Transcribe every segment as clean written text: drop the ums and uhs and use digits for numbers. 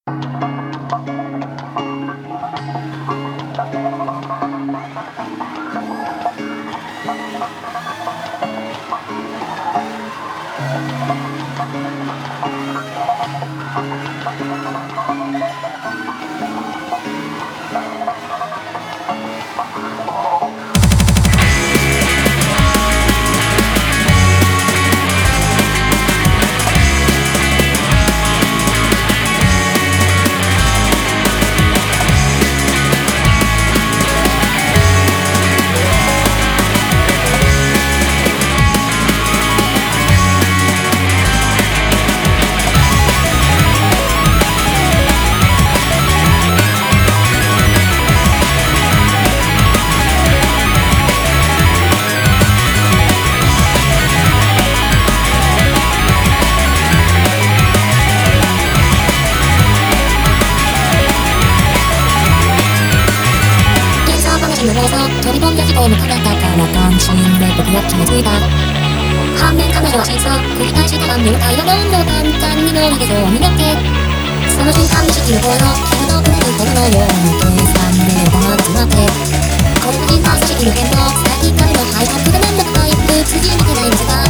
飛び込んだ事故の彼方から単身で僕は気がついた。反面彼女は真相繰り返したが、妙態がどんどん簡単に乗り出そうになって、その瞬間意識の方の傷のくれる頃のように計算で頭が詰まって、これが人間組織の変動、最近彼の背後で面倒くさいって辻に出ないのか。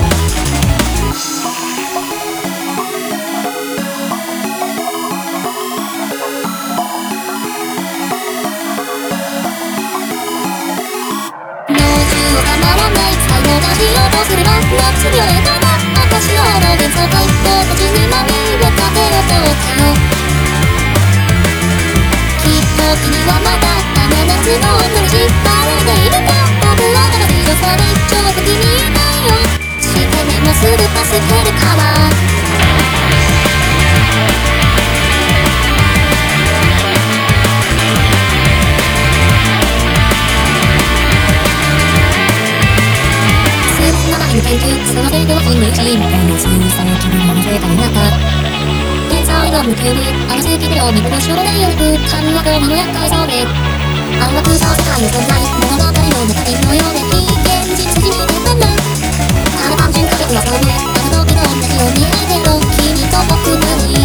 たまらない才能がしようとすれば夏に折れたな私のあの幻想界と土地にまみれた手を通ったよ。きっと君はまだあの夏の女に縛られているんだ。僕はあの強さで一応的にいないよ。してねもうすぐ助けるからその程度は人類人みたいな小さな気分も増えたになった。天才の無休にあの世紀でを見殺しをないよく神はゴミの厄介そうで暗惑した世界の存在物語の中身のようで非現実に似てたんだ。ただ単純化学はそうねあの時の同じように見えてろ君と僕なに